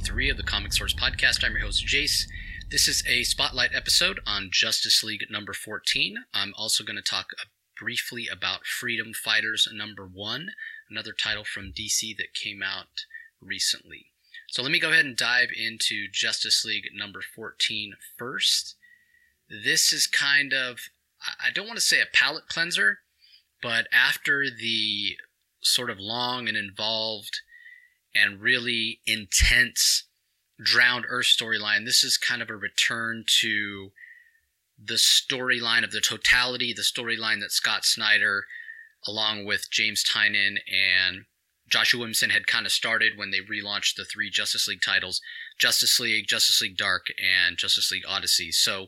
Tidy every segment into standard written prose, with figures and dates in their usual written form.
53 of the Comic Source Podcast. I'm your host, Jace. This is a spotlight episode on Justice League number 14. I'm also going to talk briefly about Freedom Fighters number 1, another title from DC that came out recently. So let me go ahead and dive into Justice League number 14 first. This is kind of, I don't want to say a palate cleanser, but after the sort of long and involved and really intense Drowned Earth storyline, this is kind of a return to the storyline of the totality, the storyline that Scott Snyder, along with James Tynion and Joshua Williamson, had kind of started when they relaunched the 3 Justice League titles, Justice League Dark, and Justice League Odyssey. So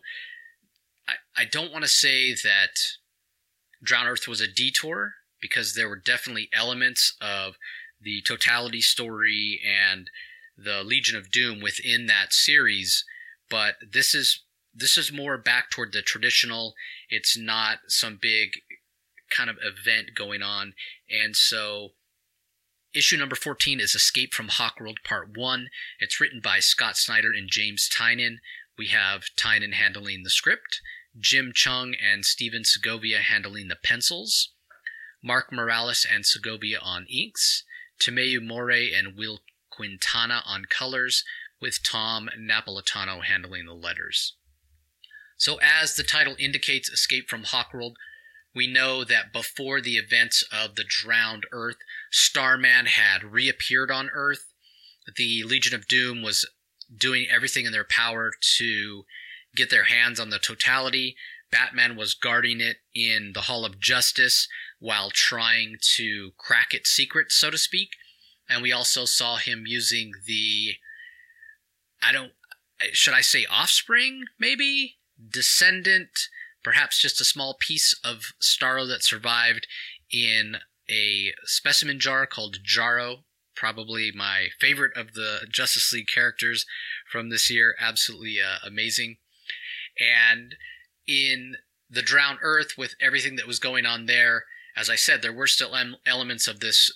I don't want to say that Drowned Earth was a detour, because there were definitely elements of the totality story and the Legion of Doom within that series, but this is more back toward the traditional. It's not some big kind of event going on. And so issue number 14 is Escape from Hawkworld Part 1. It's written by Scott Snyder and James Tynion. We have Tynion handling the script, Jim Chung and Steven Segovia handling the pencils, Mark Morales and Segovia on inks, Tomeu Morey and Will Quintana on colors, with Tom Napolitano handling the letters. So as the title indicates, Escape from Hawkworld, we know that before the events of the Drowned Earth, Starman had reappeared on Earth. The Legion of Doom was doing everything in their power to get their hands on the totality. Batman was guarding it in the Hall of Justice while trying to crack its secrets, so to speak. And we also saw him using the, should I say offspring, maybe? Descendant, perhaps just a small piece of Starro that survived in a specimen jar called Jarro. Probably my favorite of the Justice League characters from this year. Absolutely amazing. And in the Drowned Earth, with everything that was going on there, as I said, there were still elements of this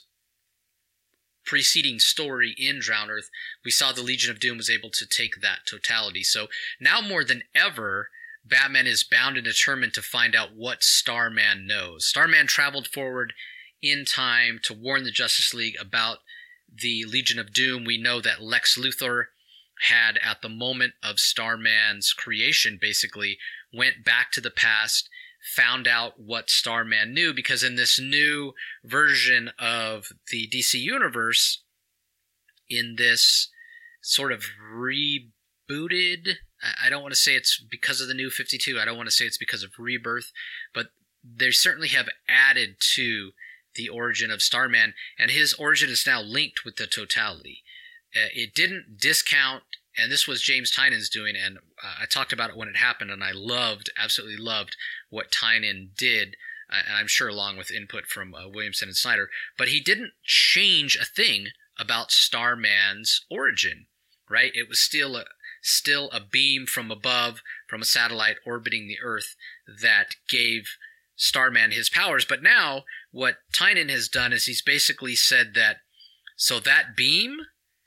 preceding story in Drowned Earth. We saw the Legion of Doom was able to take that totality. So now more than ever, Batman is bound and determined to find out what Starman knows. Starman traveled forward in time to warn the Justice League about the Legion of Doom. We know that Lex Luthor had, at the moment of Starman's creation, basically went back to the past, found out what Starman knew, because in this new version of the DC Universe, in this sort of rebooted, I don't want to say it's because of the New 52, I don't want to say it's because of Rebirth, but they certainly have added to the origin of Starman, and his origin is now linked with the totality. It didn't discount, and this was James Tynion's doing, and I talked about it when it happened, and I absolutely loved what Tynion did, and I'm sure along with input from Williamson and Snyder, but he didn't change a thing about Starman's origin, right? It was still a beam from above, from a satellite orbiting the Earth, that gave Starman his powers. But now, what Tynion has done is he's basically said that, so that beam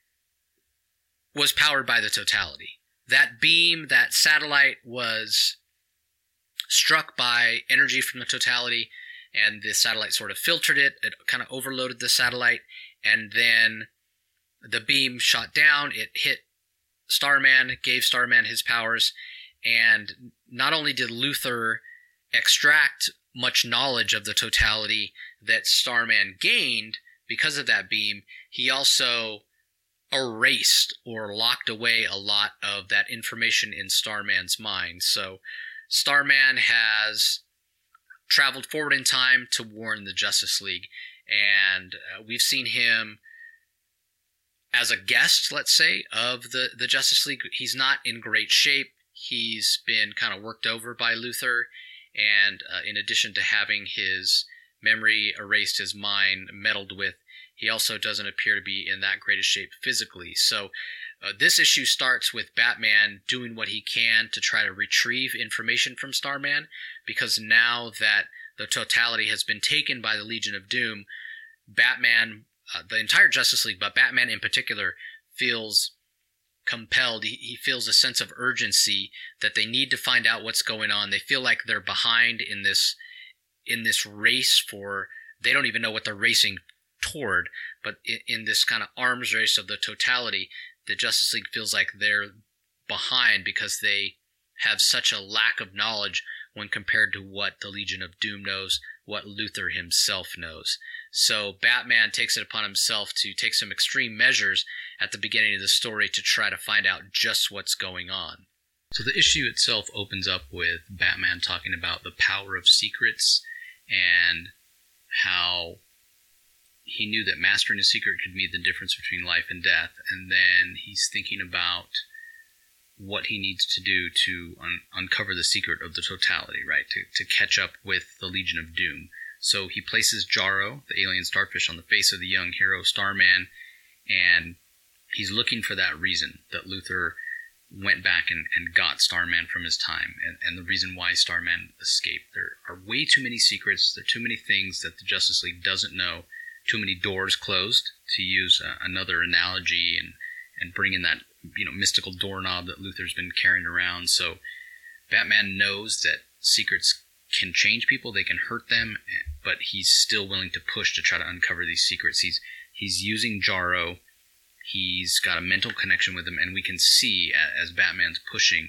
was powered by the totality. That beam, that satellite, was struck by energy from the totality, and the satellite sort of filtered it. It kind of overloaded the satellite, and then the beam shot down. It hit Starman, gave Starman his powers, and not only did Luthor extract much knowledge of the totality that Starman gained because of that beam, he also erased or locked away a lot of that information in Starman's mind. So Starman has traveled forward in time to warn the Justice League, and we've seen him as a guest, let's say, of the Justice League. He's not in great shape. He's been kind of worked over by Luthor, and in addition to having his memory erased, his mind meddled with, he also doesn't appear to be in that greatest shape physically. So this issue starts with Batman doing what he can to try to retrieve information from Starman, because now that the totality has been taken by the Legion of Doom, Batman, the entire Justice League, but Batman in particular, feels compelled. He feels a sense of urgency that they need to find out what's going on. They feel like they're behind in this race for, they don't even know what they're racing toward, but in this kind of arms race of the totality, the Justice League feels like they're behind because they have such a lack of knowledge when compared to what the Legion of Doom knows, what Luthor himself knows. So Batman takes it upon himself to take some extreme measures at the beginning of the story to try to find out just what's going on. So the issue itself opens up with Batman talking about the power of secrets and how he knew that mastering a secret could mean the difference between life and death. And then he's thinking about what he needs to do to uncover the secret of the totality, right? To catch up with the Legion of Doom. So he places Jarro, the alien starfish, on the face of the young hero Starman, and he's looking for that reason that Luthor went back and got Starman from his time, and the reason why Starman escaped. There are way too many secrets, there are too many things that the Justice League doesn't know, too many doors closed, to use another analogy, and bring in that mystical doorknob that Luthor's been carrying around. So Batman knows that secrets can change people, they can hurt them, but he's still willing to push to try to uncover these secrets. He's using Jarro. He's got a mental connection with him, and we can see as Batman's pushing,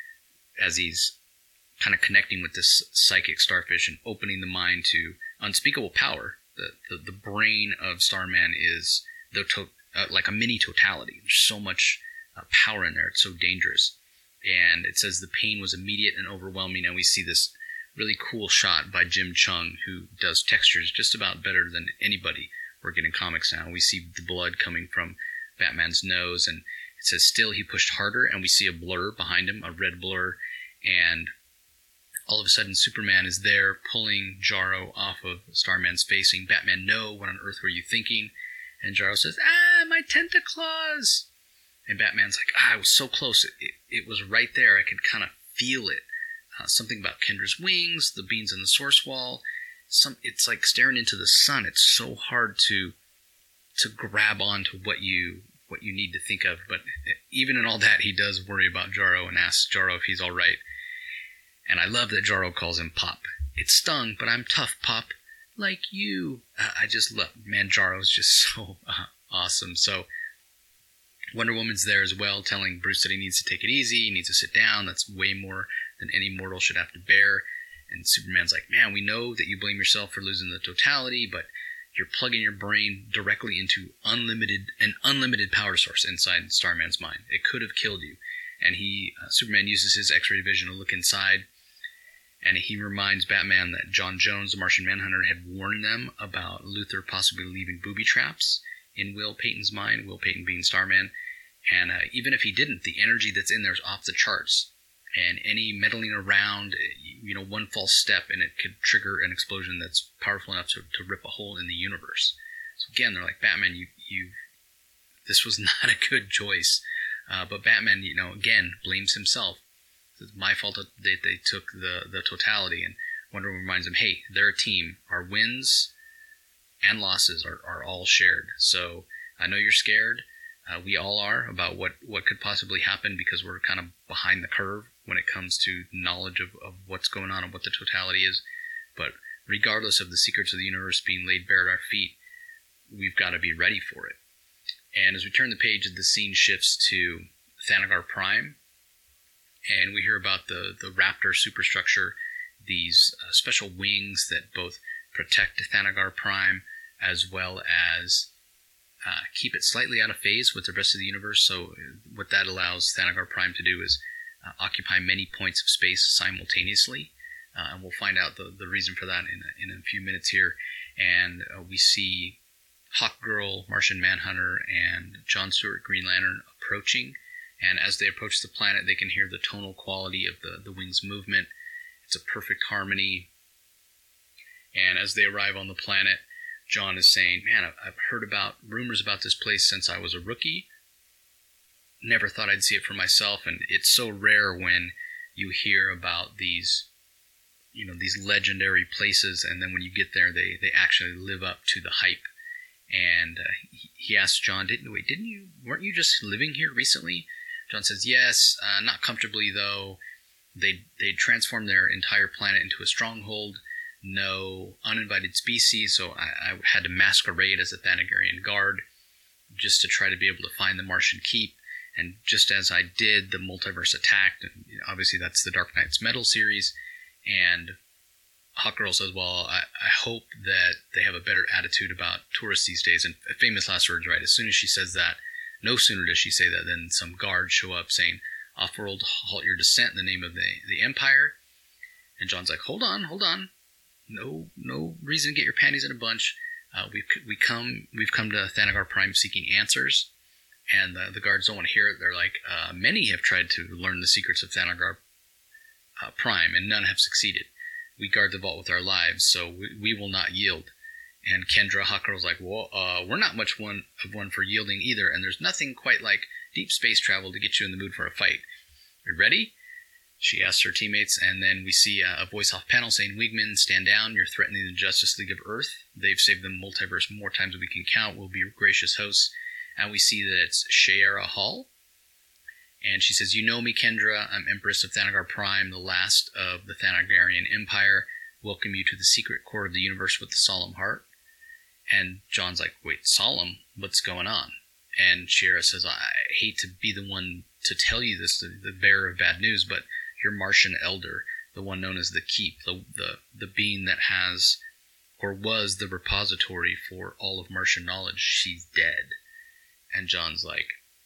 as he's kind of connecting with this psychic starfish and opening the mind to unspeakable power. The brain of Starman is like a mini totality. There's so much power in there. It's so dangerous. And it says the pain was immediate and overwhelming, and we see this really cool shot by Jim Chung, who does textures just about better than anybody working in comics now. We see the blood coming from Batman's nose, and it says still he pushed harder, and we see a blur behind him, a red blur, and all of a sudden Superman is there pulling Jarro off of Starman's face, saying, "Batman, no, what on earth were you thinking?" And Jarro says, my tentacles! And Batman's like, I was so close, it was right there, I could kind of feel it. Something about Kendra's wings, the beams in the source wall. It's like staring into the sun. It's so hard to grab onto what you need to think of. But even in all that, he does worry about Jarro and asks Jarro if he's all right. And I love that Jarro calls him Pop. It stung, but I'm tough, Pop. Like you. I just love, man, Jarro's just so awesome. So Wonder Woman's there as well, telling Bruce that he needs to take it easy, he needs to sit down. That's way more than any mortal should have to bear. And Superman's like, man, we know that you blame yourself for losing the totality, but you're plugging your brain directly into an unlimited power source inside Starman's mind. It could have killed you. And Superman uses his X-ray vision to look inside, and he reminds Batman that John Jones, the Martian Manhunter, had warned them about Luthor possibly leaving booby traps in Will Payton's mind, Will Payton being Starman. And even if he didn't, the energy that's in there is off the charts. And any meddling around, one false step, and it could trigger an explosion that's powerful enough to rip a hole in the universe. So again, they're like, Batman, this was not a good choice. But Batman, again, blames himself. It's my fault that they took the totality. And Wonder Woman reminds him, hey, they're a team. Our wins and losses are all shared. So I know you're scared. We all are about what could possibly happen, because we're kind of behind the curve when it comes to knowledge of what's going on and what the totality is. But regardless of the secrets of the universe being laid bare at our feet, we've got to be ready for it. And as we turn the page, the scene shifts to Thanagar Prime, and we hear about the Raptor superstructure, these special wings that both protect Thanagar Prime as well as keep it slightly out of phase with the rest of the universe. So what that allows Thanagar Prime to do is occupy many points of space simultaneously, and we'll find out the reason for that in a few minutes here. And we see Hawkgirl, Martian Manhunter, and John Stewart, Green Lantern, approaching. And as they approach the planet, they can hear the tonal quality of the wings' movement. It's a perfect harmony. And as they arrive on the planet, John is saying, man, I've heard about rumors about this place since I was a rookie. Never thought I'd see it for myself. And it's so rare when you hear about these legendary places, and then when you get there, they actually live up to the hype. And he asked John, weren't you just living here recently? Jon says, yes, not comfortably, though. They transformed their entire planet into a stronghold. No uninvited species, so I had to masquerade as a Thanagarian guard just to try to be able to find the Martian keep. And just as I did, the multiverse attacked. And obviously, that's the Dark Knight's Metal series. And Hawkgirl says, well, I hope that they have a better attitude about tourists these days. And famous last words, right? As soon as she says that, no sooner does she say that than some guards show up saying, "Offworld, halt your descent in the name of the Empire." And Jon's like, hold on. No reason to get your panties in a bunch. We've come to Thanagar Prime seeking answers. And the guards don't want to hear it. They're like, many have tried to learn the secrets of Thanagar Prime, and none have succeeded. We guard the vault with our lives, so we will not yield. And Kendra Hawkgirl's like, well, we're not much one for yielding either, and there's nothing quite like deep space travel to get you in the mood for a fight. Are you ready? She asks her teammates, and then we see a voice off panel saying, Wigman, stand down. You're threatening the Justice League of Earth. They've saved the multiverse more times than we can count. We'll be your gracious hosts. And we see that it's Shayera Hall. And she says, you know me, Kendra. I'm Empress of Thanagar Prime, the last of the Thanagarian Empire. Welcome you to the secret court of the universe with the solemn heart. And Jon's like, wait, solemn? What's going on? And Shayera says, I hate to be the one to tell you this, the bearer of bad news, but your Martian elder, the one known as the Keep, the being that has or was the repository for all of Martian knowledge, she's dead. And Jon's like,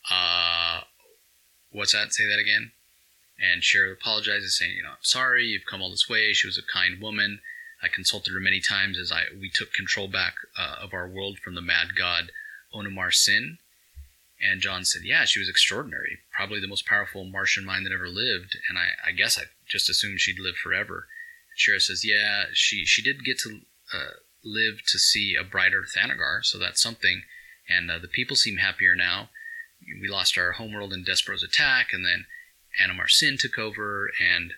what's that? Say that again. And Shayera apologizes, saying, I'm sorry, you've come all this way. She was a kind woman. I consulted her many times as we took control back of our world from the mad god Onimar Sin. And Jon said, yeah, she was extraordinary. Probably the most powerful Martian mind that ever lived. And I guess I just assumed she'd live forever. Shayera says, yeah, she did get to live to see a brighter Thanagar, so that's something. And the people seem happier now. We lost our homeworld in Despero's attack, and then Onimar Sin took over, and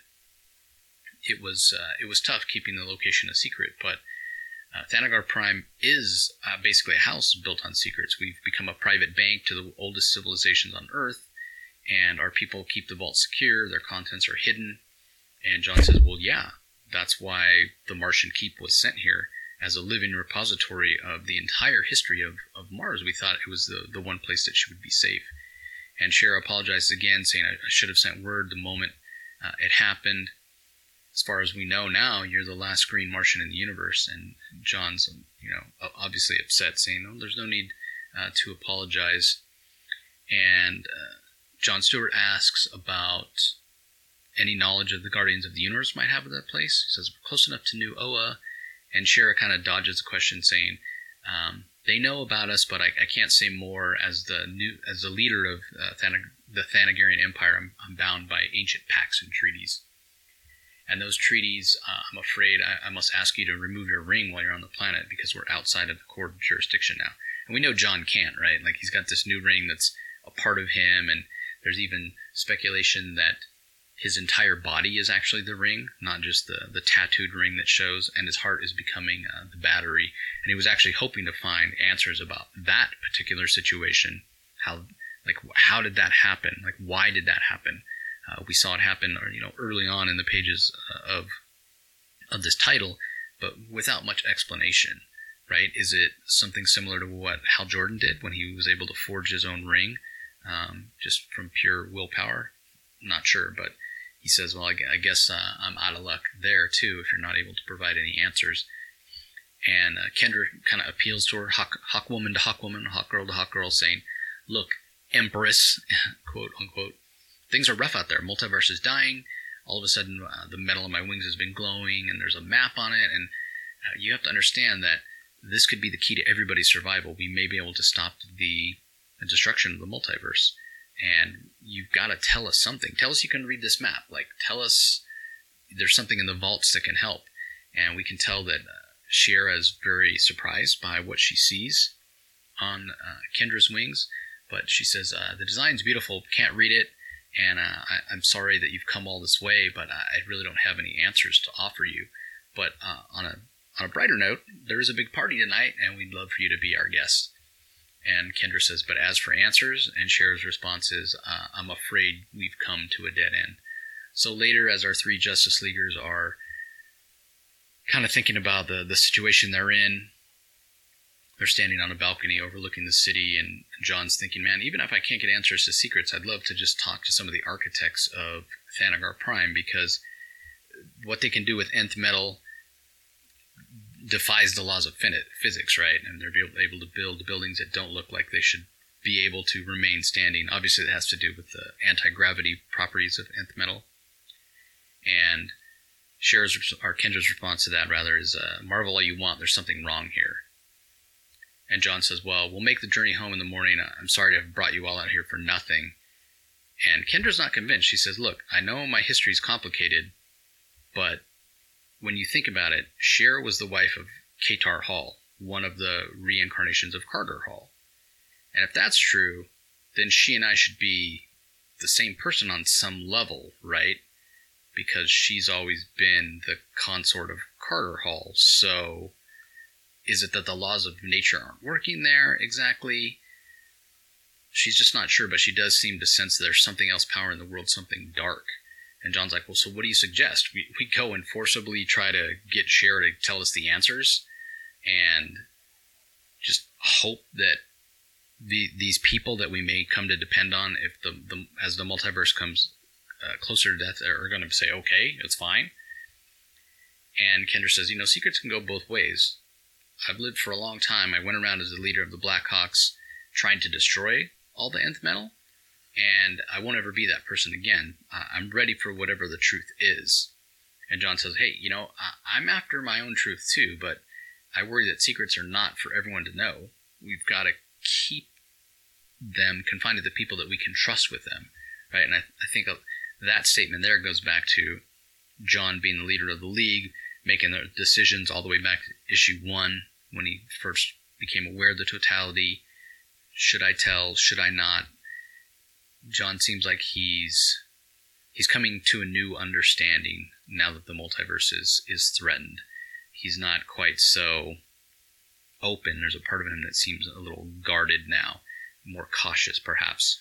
it was tough keeping the location a secret. But Thanagar Prime is basically a house built on secrets. We've become a private bank to the oldest civilizations on Earth, and our people keep the vault secure. Their contents are hidden. And Jon says, well, yeah, that's why the Martian Keep was sent here as a living repository of the entire history of Mars. We thought it was the one place that she would be safe. And Shayera apologizes again, saying, I should have sent word the moment it happened. As far as we know now, you're the last green Martian in the universe. And Jon's, obviously upset, saying, "Oh, there's no need to apologize." And Jon Stewart asks about any knowledge of the Guardians of the Universe might have of that place. He says, we're close enough to New Oa. And Shayera kind of dodges the question, saying, they know about us, but I can't say more. As the leader of the Thanagarian Empire, I'm bound by ancient pacts and treaties. And those treaties, I'm afraid I must ask you to remove your ring while you're on the planet, because we're outside of the court jurisdiction now. And we know Jon can't, right? Like, he's got this new ring that's a part of him, and there's even speculation that his entire body is actually the ring, not just the tattooed ring that shows, and his heart is becoming the battery. And he was actually hoping to find answers about that particular situation. How did that happen? Like, why did that happen? We saw it happen, early on in the pages of this title, but without much explanation, right? Is it something similar to what Hal Jordan did when he was able to forge his own ring, just from pure willpower? Not sure, but he says, well, I guess I'm out of luck there too if you're not able to provide any answers. And Kendra kind of appeals to her, Hawkwoman to Hawkwoman, Hawkgirl to Hawkgirl, saying, look, Empress, quote unquote, things are rough out there. Multiverse is dying. All of a sudden, the metal on my wings has been glowing, and there's a map on it. And you have to understand that this could be the key to everybody's survival. We may be able to stop the destruction of the multiverse. And you've got to tell us something. Tell us you can read this map. Like, tell us there's something in the vaults that can help. And we can tell that Shayera is very surprised by what she sees on Kendra's wings. But she says, the design's beautiful. Can't read it. And I'm sorry that you've come all this way, but I really don't have any answers to offer you. But on a brighter note, there is a big party tonight, and we'd love for you to be our guest. And Kendra says, but as for answers, and Shara's response is, I'm afraid we've come to a dead end. So later, as our three Justice Leaguers are kind of thinking about the situation they're in, they're standing on a balcony overlooking the city, and John's thinking, man, even if I can't get answers to secrets, I'd love to just talk to some of the architects of Thanagar Prime, because what they can do with nth metal defies the laws of physics, right? And they're able to build buildings that don't look like they should be able to remain standing. Obviously, it has to do with the anti-gravity properties of nth metal. And Kendra's response to that, rather, is, marvel all you want, there's something wrong here. And John says, well, we'll make the journey home in the morning. I'm sorry to have brought you all out here for nothing. And Kendra's not convinced. She says, look, I know my history's complicated, but when you think about it, Shara was the wife of Katar Hall, one of the reincarnations of Carter Hall. And if that's true, then she and I should be the same person on some level, right? Because she's always been the consort of Carter Hall. So is it that the laws of nature aren't working there exactly? She's just not sure, but she does seem to sense there's something else powering the world, something dark. And John's like, well, so what do you suggest? We go and forcibly try to get Shara to tell us the answers and just hope that these people that we may come to depend on, if as the multiverse comes closer to death, are going to say, okay, it's fine. And Kendra says, secrets can go both ways. I've lived for a long time. I went around as the leader of the Blackhawks trying to destroy all the nth metal, and I won't ever be that person again. I'm ready for whatever the truth is. And John says, hey, I'm after my own truth too, but I worry that secrets are not for everyone to know. We've got to keep them confined to the people that we can trust with them, right? And I think that statement there goes back to John being the leader of the League, making the decisions all the way back to issue 1, when he first became aware of the totality. Should I tell? Should I not? John seems like he's coming to a new understanding now that the multiverse is threatened. He's not quite so open. There's a part of him that seems a little guarded now, more cautious perhaps.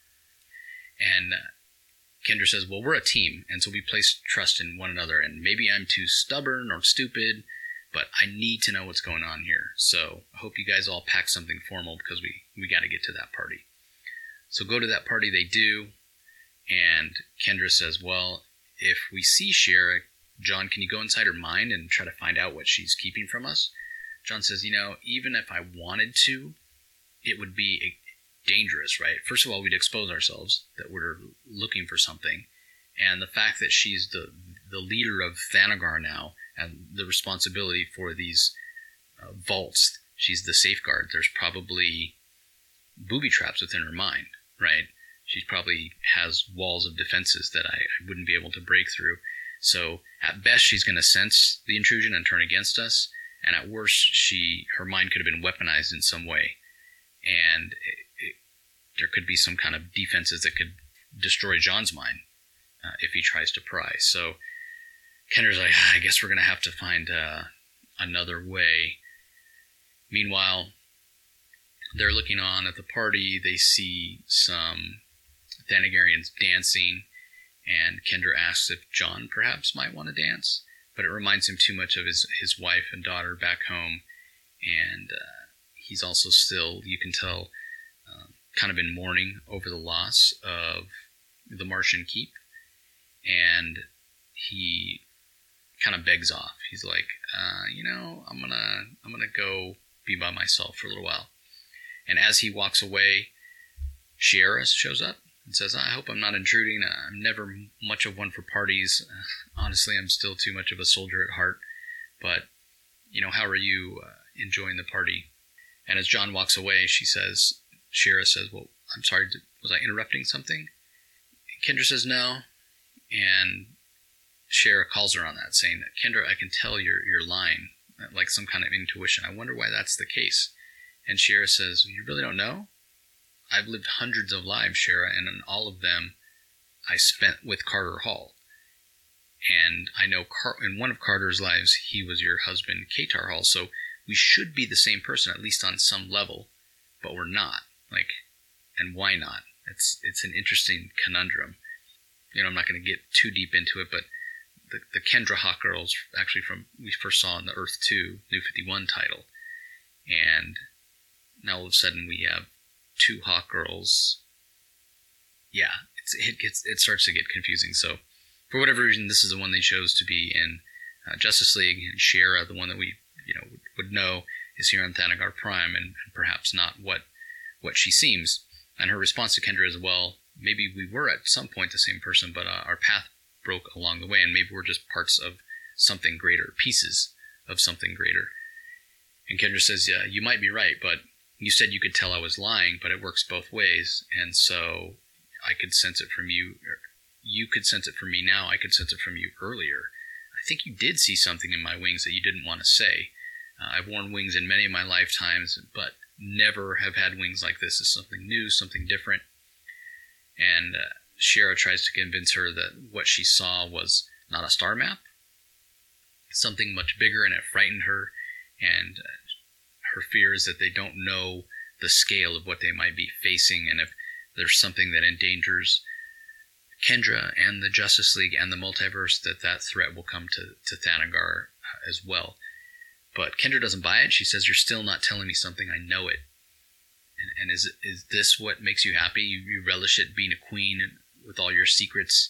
And Kendra says, well, we're a team, and so we place trust in one another, and maybe I'm too stubborn or stupid, but I need to know what's going on here. So I hope you guys all pack something formal, because we got to get to that party. So go to that party, they do, and Kendra says, well, if we see Shara, John, can you go inside her mind and try to find out what she's keeping from us? John says, even if I wanted to, it would be dangerous, right? First of all, we'd expose ourselves, that we're looking for something. And the fact that she's the leader of Thanagar now, and the responsibility for these vaults, she's the safeguard. There's probably booby traps within her mind, right? She probably has walls of defenses that I wouldn't be able to break through. So at best, she's going to sense the intrusion and turn against us. And at worst, her mind could have been weaponized in some way. And there could be some kind of defenses that could destroy John's mind if he tries to pry. So Kendra's like, I guess we're going to have to find another way. Meanwhile, they're looking on at the party. They see some Thanagarians dancing, and Kendra asks if John perhaps might want to dance, but it reminds him too much of his wife and daughter back home, and he's also still, you can tell, kind of in mourning over the loss of the Martian Keep, and he kind of begs off. He's like, I'm gonna go be by myself for a little while. And as he walks away, Shara shows up and says, I hope I'm not intruding. I'm never much of one for parties. Honestly, I'm still too much of a soldier at heart. But, how are you enjoying the party? And as John walks away, Shara says, well, I'm sorry, was I interrupting something? Kendra says no. And Shara calls her on that, saying, Kendra, I can tell you're lying, like some kind of intuition. I wonder why that's the case. And Shara says, you really don't know? I've lived hundreds of lives, Shara, and in all of them, I spent with Carter Hall. And I know in one of Carter's lives, he was your husband, Katar Hall, so we should be the same person, at least on some level. but we're not. Like, and why not? It's an interesting conundrum. I'm not going to get too deep into it, but the Kendra Hawk Girls actually we first saw in the Earth 2 New 51 title, and now all of a sudden we have 2 Hawk Girls. Yeah, it starts to get confusing. So for whatever reason, this is the one they chose to be in Justice League, and Shiera, the one that we would know, is here on Thanagar Prime, and perhaps not what she seems. And her response to Kendra is, well, maybe we were at some point the same person, but our path broke along the way, and maybe we're just parts of something greater, pieces of something greater. And Kendra says, yeah, you might be right, but you said you could tell I was lying, but it works both ways, and so I could sense it from you. You could sense it from me now. I could sense it from you earlier. I think you did see something in my wings that you didn't want to say. I've worn wings in many of my lifetimes, but never have had wings like this. It's something new, something different. And Shiera tries to convince her that what she saw was not a star map, something much bigger, and it frightened her. And her fear is that they don't know the scale of what they might be facing, and if there's something that endangers Kendra and the Justice League and the multiverse, that threat will come to Thanagar as well. But Kendra doesn't buy it. She says, you're still not telling me something. I know it. And is this what makes you happy? You relish it, being a queen with all your secrets?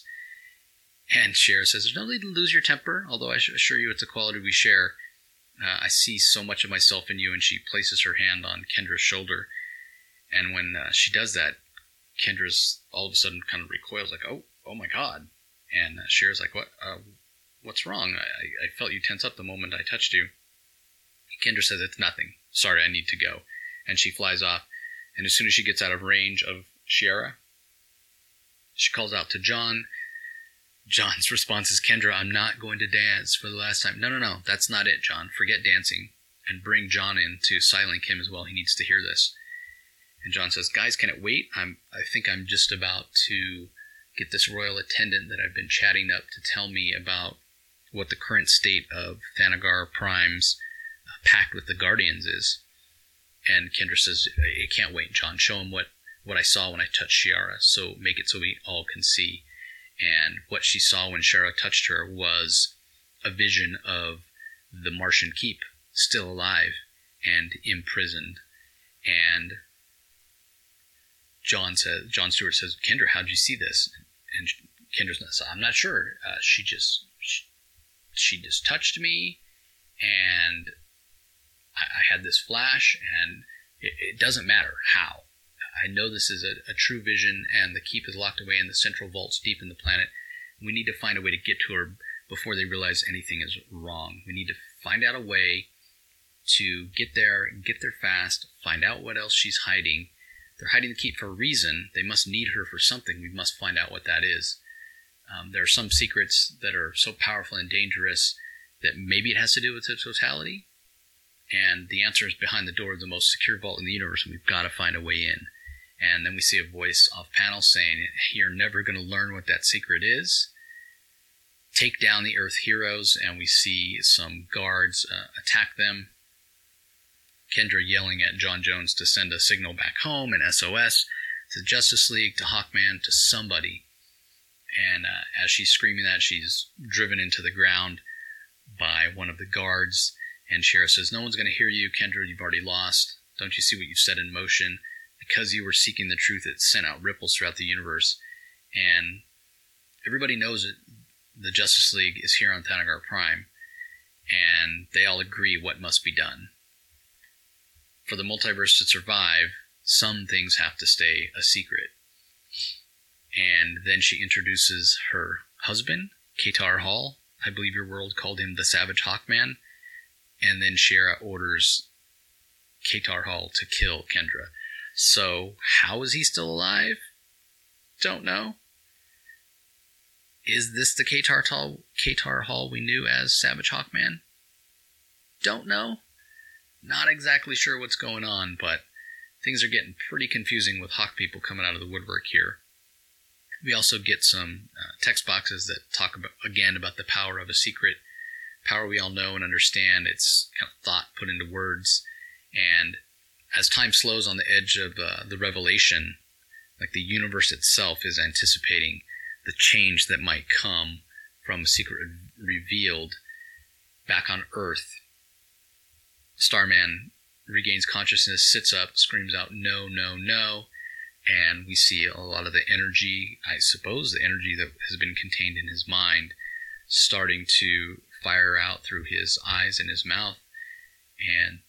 And Shiera says, there's no need to lose your temper, although I assure you it's a quality we share. I see so much of myself in you. And she places her hand on Kendra's shoulder. And when she does that, Kendra's all of a sudden kind of recoils, like, oh my God. And Shiera's like, what's wrong? I felt you tense up the moment I touched you. Kendra says, it's nothing. Sorry, I need to go. And she flies off. And as soon as she gets out of range of Shiera, she calls out to John. John's response is, Kendra, I'm not going to dance for the last time. No, that's not it, John. Forget dancing. And bring John in to silence him as well. He needs to hear this. And John says, guys, can it wait? I think I'm just about to get this royal attendant that I've been chatting up to tell me about what the current state of Thanagar Prime's pact with the Guardians is. And Kendra says, it can't wait, John. Show him what I saw when I touched Shiera. So make it so we all can see. And what she saw when Shiera touched her was a vision of the Martian Keep, still alive and imprisoned. And John Stewart says, Kendra, how'd you see this? And Kendra's not. I'm not sure. She just touched me, and I had this flash, and it doesn't matter how. I know this is a true vision, and the Keep is locked away in the central vaults deep in the planet. We need to find a way to get to her before they realize anything is wrong. We need to find out a way to get there fast, find out what else she's hiding. They're hiding the Keep for a reason. They must need her for something. We must find out what that is. There are some secrets that are so powerful and dangerous that maybe it has to do with the totality. And the answer is behind the door of the most secure vault in the universe, and we've got to find a way in. And then we see a voice off panel saying, you're never going to learn what that secret is. Take down the Earth heroes, and we see some guards attack them. Kendra yelling at John Jones to send a signal back home, and SOS to Justice League, to Hawkman, to somebody. And as she's screaming that, she's driven into the ground by one of the guards. And Shiera says, no one's going to hear you, Kendra. You've already lost. Don't you see what you've set in motion? Because you were seeking the truth, it sent out ripples throughout the universe. And everybody knows that the Justice League is here on Thanagar Prime. And they all agree what must be done. For the multiverse to survive, some things have to stay a secret. And then she introduces her husband, Katar Hall. I believe your world called him the Savage Hawkman. And then Shiera orders Katar Hall to kill Kendra. So, how is he still alive? Don't know. Is this the Katar Hall we knew as Savage Hawkman? Don't know. Not exactly sure what's going on, but things are getting pretty confusing with Hawk people coming out of the woodwork here. We also get some text boxes that talk about the power of a secret. Power we all know and understand. It's kind of thought put into words. And as time slows on the edge of the revelation, like the universe itself is anticipating the change that might come from a secret revealed back on Earth. Starman regains consciousness, sits up, screams out, "No, no, no." And we see a lot of the energy, I suppose the energy that has been contained in his mind, starting to fire out through his eyes and his mouth. And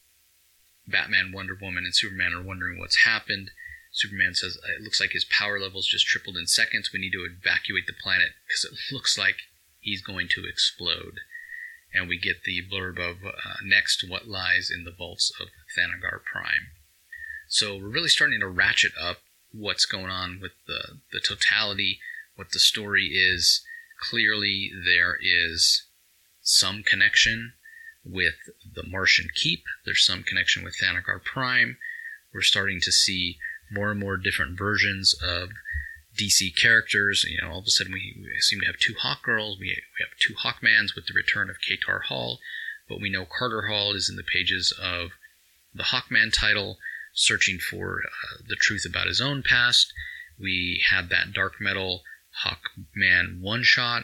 Batman, Wonder Woman, and Superman are wondering what's happened. Superman says, "It looks like his power levels just tripled in seconds. We need to evacuate the planet because it looks like he's going to explode." And we get the blurb of next, what lies in the vaults of Thanagar Prime. So we're really starting to ratchet up what's going on with the totality, what the story is. Clearly there is some connection with the Martian Keep. There's some connection with Thanagar Prime. We're starting to see more and more different versions of DC characters. You know, all of a sudden we seem to have two Hawkgirls. We have two Hawkmans with the return of Katar Hall. But we know Carter Hall is in the pages of the Hawkman title, searching for the truth about his own past. We had that Dark Metal Hawkman one-shot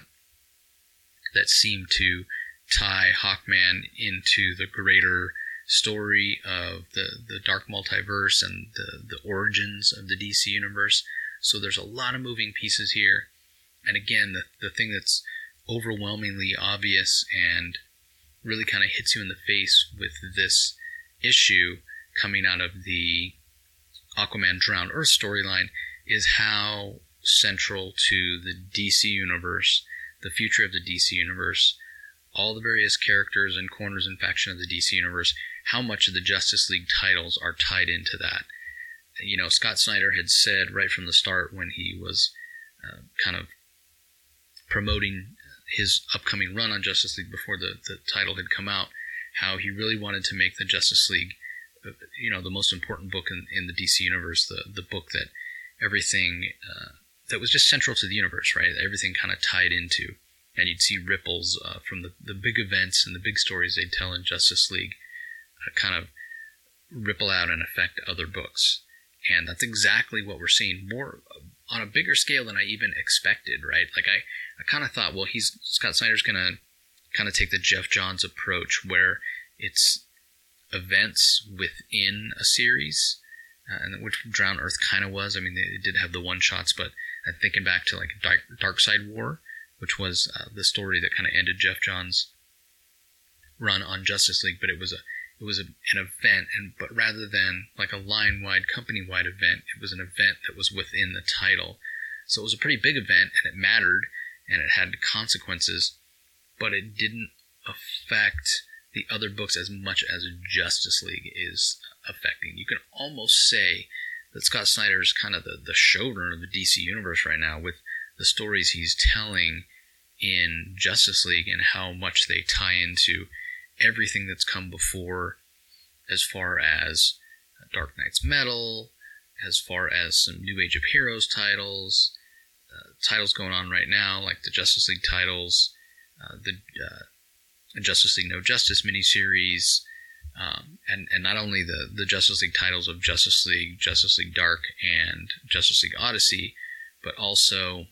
that seemed to tie Hawkman into the greater story of the Dark Multiverse and the origins of the DC Universe. So there's a lot of moving pieces here. And again, the thing that's overwhelmingly obvious and really kind of hits you in the face with this issue coming out of the Aquaman Drowned Earth storyline is how central to the DC Universe, the future of the DC Universe, all the various characters and corners and factions of the DC Universe, how much of the Justice League titles are tied into that. You know, Scott Snyder had said right from the start when he was kind of promoting his upcoming run on Justice League before the title had come out, how he really wanted to make the Justice League, you know, the most important book in the DC Universe, the book that everything that was just central to the universe, right? Everything kind of tied into, and you'd see ripples from the big events and the big stories they'd tell in Justice League kind of ripple out and affect other books. And that's exactly what we're seeing, more on a bigger scale than I even expected, right? Like I kind of thought, well, Scott Snyder's going to kind of take the Jeff Johns approach where it's events within a series, and which Drowned Earth kind of was. I mean, they did have the one-shots, but I'm thinking back to like Darkseid War, which was the story that kind of ended Jeff Johns' run on Justice League, but it was an event, but rather than like a line-wide, company-wide event, it was an event that was within the title. So it was a pretty big event, and it mattered, and it had consequences, but it didn't affect the other books as much as Justice League is affecting. You can almost say that Scott Snyder is kind of the showrunner of the DC Universe right now with the stories he's telling in Justice League and how much they tie into everything that's come before, as far as Dark Knight's Metal, as far as some New Age of Heroes titles, titles going on right now, like the Justice League titles, the Justice League No Justice miniseries, and not only the Justice League titles of Justice League Dark, and Justice League Odyssey, but also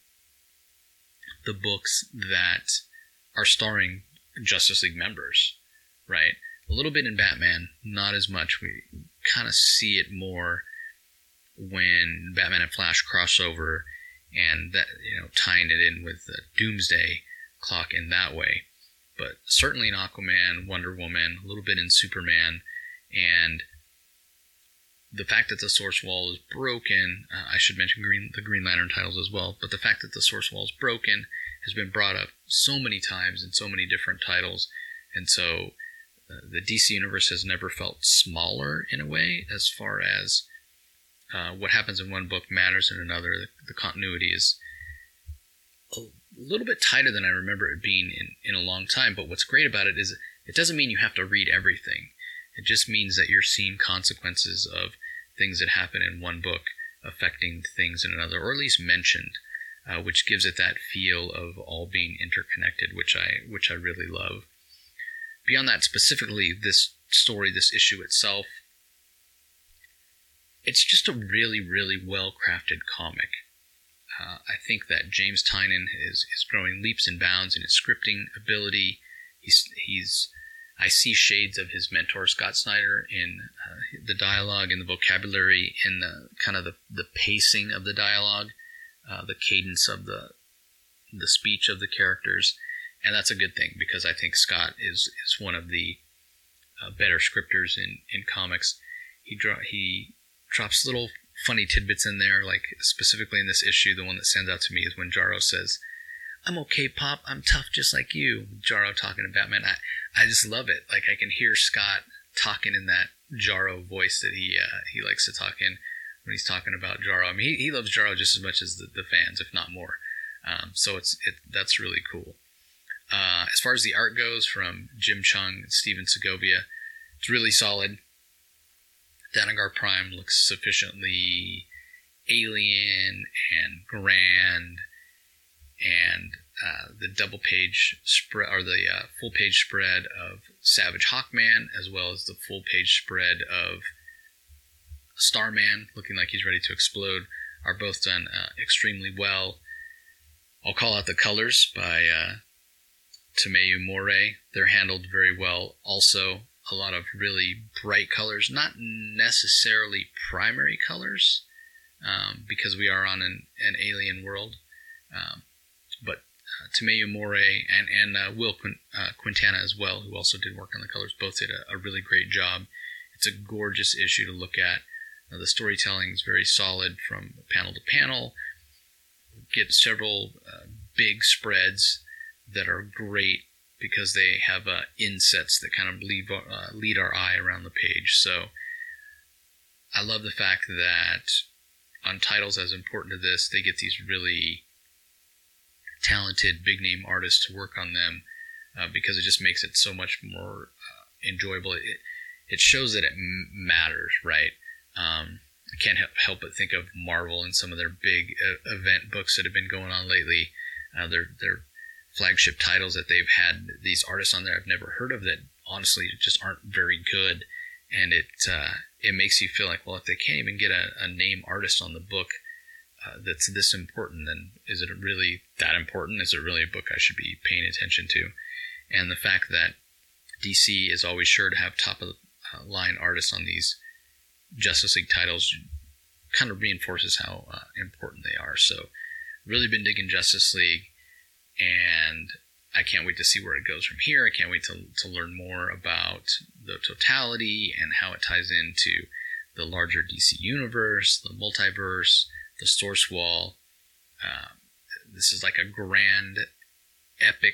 the books that are starring Justice League members, right? A little bit in Batman, not as much. We kind of see it more when Batman and Flash cross over, and that, you know, tying it in with the Doomsday Clock in that way. But certainly in Aquaman, Wonder Woman, a little bit in Superman, and the fact that the Source Wall is broken, I should mention the Green Lantern titles as well, but the fact that the Source Wall is broken has been brought up so many times in so many different titles, and so the DC Universe has never felt smaller in a way, as far as what happens in one book matters in another. The continuity is a little bit tighter than I remember it being in a long time, but what's great about it is it doesn't mean you have to read everything. It just means that you're seeing consequences of things that happen in one book affecting things in another, or at least mentioned, which gives it that feel of all being interconnected, which I really love. Beyond that, specifically this story, this issue itself, it's just a really, really well-crafted comic. I think that James Tynion is growing leaps and bounds in his scripting ability. I see shades of his mentor Scott Snyder in the dialogue, in the vocabulary, in the kind of the pacing of the dialogue, the cadence of the speech of the characters, and that's a good thing because I think Scott is one of the better scripters in comics. He drops little funny tidbits in there, like specifically in this issue, the one that stands out to me is when Jarro says, "I'm okay, Pop. I'm tough just like you." Jarro talking to Batman. I just love it. Like, I can hear Scott talking in that Jarro voice that he likes to talk in when he's talking about Jarro. I mean, he loves Jarro just as much as the fans, if not more. So that's really cool. As far as the art goes, from Jim Chung and Steven Segovia, it's really solid. Thanagar Prime looks sufficiently alien and grand, and the double page spread, or the full page spread of Savage Hawkman, as well as the full page spread of Starman, looking like he's ready to explode, are both done extremely well. I'll call out the colors by Tomeyu Morei. They're handled very well. Also, a lot of really bright colors, not necessarily primary colors, because we are on an alien world, but Tomeyu Morei and Will Quintana as well, who also did work on the colors, both did a really great job. It's a gorgeous issue to look at. The storytelling is very solid from panel to panel. Get several big spreads that are great because they have insets that kind of lead our eye around the page. So I love the fact that on titles as important to this, they get these really talented, big-name artists to work on them, because it just makes it so much more enjoyable. It shows that it matters, right? I can't help but think of Marvel and some of their big event books that have been going on lately. Their flagship titles that they've had these artists on there I've never heard of that honestly just aren't very good, and it makes you feel like, well, if they can't even get a name artist on the book that's this important, then is it really that important? Is it really a book I should be paying attention to? And the fact that DC is always sure to have top of the line artists on these Justice League titles kind of reinforces how important they are. So really been digging Justice League, and I can't wait to see where it goes from here. I can't wait to learn more about the totality and how it ties into the larger DC universe, the multiverse, the source wall. This is like a grand, epic,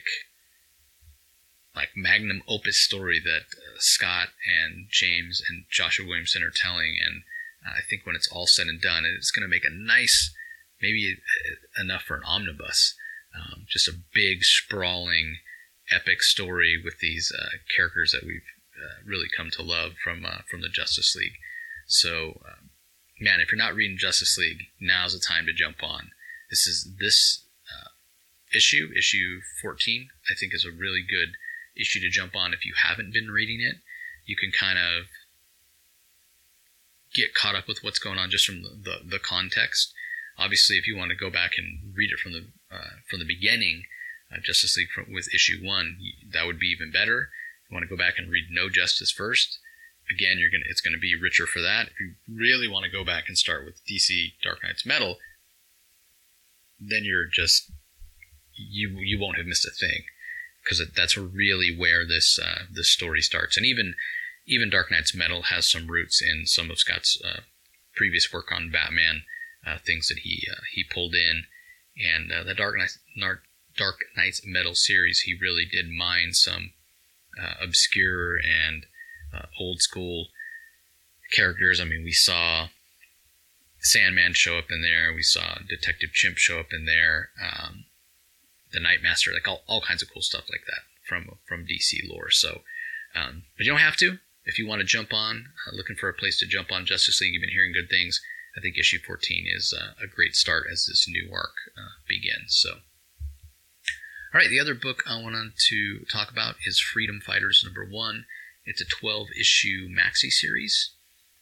like magnum opus story that Scott and James and Joshua Williamson are telling, and I think when it's all said and done, it's going to make a nice, maybe enough for an omnibus, just a big, sprawling, epic story with these characters that we've really come to love from the Justice League. So, man, if you're not reading Justice League, now's the time to jump on. This issue 14, I think is a really good issue to jump on if you haven't been reading it. You can kind of get caught up with what's going on just from the context. Obviously, if you want to go back and read it from the beginning, Justice League with issue 1, that would be even better. If you want to go back and read No Justice first, again, it's going to be richer for that. If you really want to go back and start with DC Dark Knight's Metal, then you won't have missed a thing, because that's really where this story starts. And even Dark Knight's Metal has some roots in some of Scott's previous work on Batman, things that he pulled in, and the Dark Knight's Metal series, he really did mine some obscure and old school characters. I mean, we saw Sandman show up in there, we saw Detective Chimp show up in there, the Nightmaster, like all kinds of cool stuff like that from DC lore. So, but you don't have to. If you want to jump on, looking for a place to jump on Justice League, you've been hearing good things, I think issue 14 is a great start as this new arc begins. So, all right, the other book I wanted to talk about is Freedom Fighters #1. It's a 12-issue maxi series,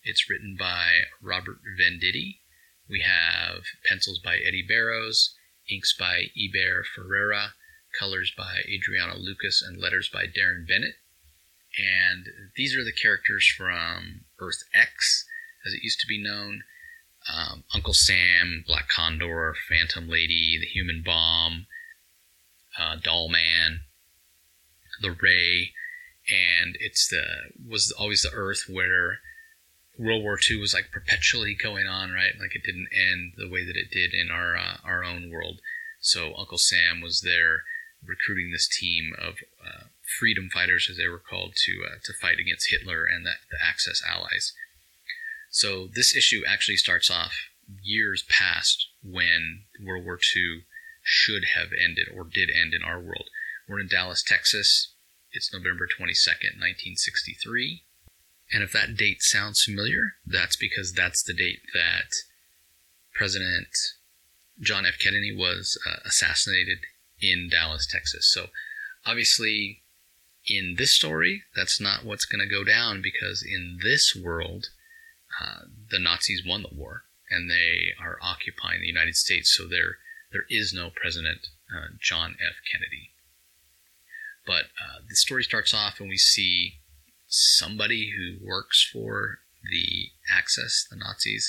It's written by Robert Venditti. We have pencils by Eddie Barrows, inks by Iber Ferreira, colors by Adriano Lucas, and letters by Darren Bennett. And these are the characters from Earth X, as it used to be known. Uncle Sam, Black Condor, Phantom Lady, the Human Bomb, Doll Man, the Ray, and was always the Earth where World War II was like perpetually going on, right? Like it didn't end the way that it did in our own world. So Uncle Sam was there recruiting this team of freedom fighters, as they were called, to fight against Hitler and the Axis allies. So this issue actually starts off years past when World War II should have ended or did end in our world. We're in Dallas, Texas. It's November 22nd, 1963. And if that date sounds familiar, that's because that's the date that President John F. Kennedy was assassinated in Dallas, Texas. So obviously in this story, that's not what's going to go down, because in this world, the Nazis won the war and they are occupying the United States. So there is no President John F. Kennedy. But the story starts off and we see somebody who works for the Axis, the Nazis,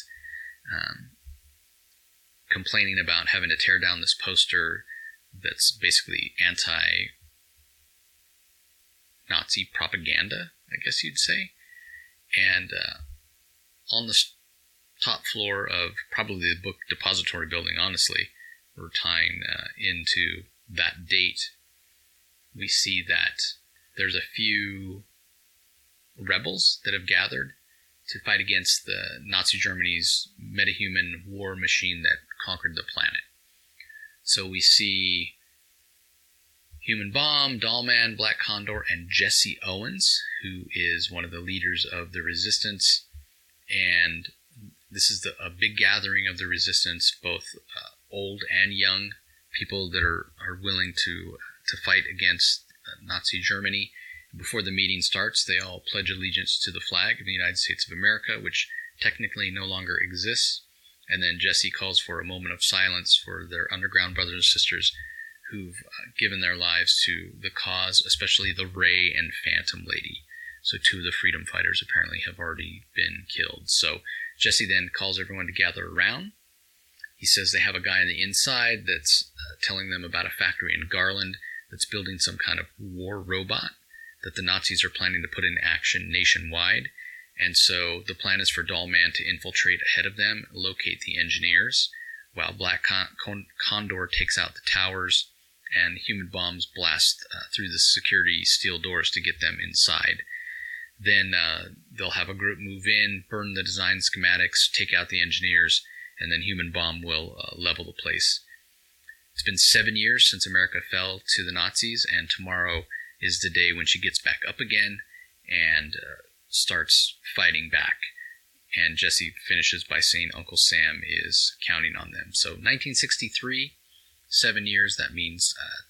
complaining about having to tear down this poster that's basically anti-Nazi propaganda, I guess you'd say. And on the top floor of probably the book depository building, honestly, we're tying into that date, we see that there's a few rebels that have gathered to fight against the Nazi Germany's metahuman war machine that conquered the planet. So we see Human Bomb, Dollman, Black Condor, and Jesse Owens, who is one of the leaders of the Resistance. And this is a big gathering of the Resistance, both old and young, people that are willing to fight against Nazi Germany. Before the meeting starts, they all pledge allegiance to the flag of the United States of America, which technically no longer exists. And then Jesse calls for a moment of silence for their underground brothers and sisters who've given their lives to the cause, especially the Ray and Phantom Lady. So two of the freedom fighters apparently have already been killed. So Jesse then calls everyone to gather around. He says they have a guy on the inside that's telling them about a factory in Garland that's building some kind of war robot that the Nazis are planning to put into action nationwide. And so the plan is for Dollman to infiltrate ahead of them, locate the engineers, while Black Condor takes out the towers and Human Bombs blast through the security steel doors to get them inside. Then they'll have a group move in, burn the design schematics, take out the engineers, and then Human Bomb will level the place. It's been 7 years since America fell to the Nazis, and tomorrow is the day when she gets back up again and starts fighting back. And Jesse finishes by saying Uncle Sam is counting on them. So 1963, 7 years, that means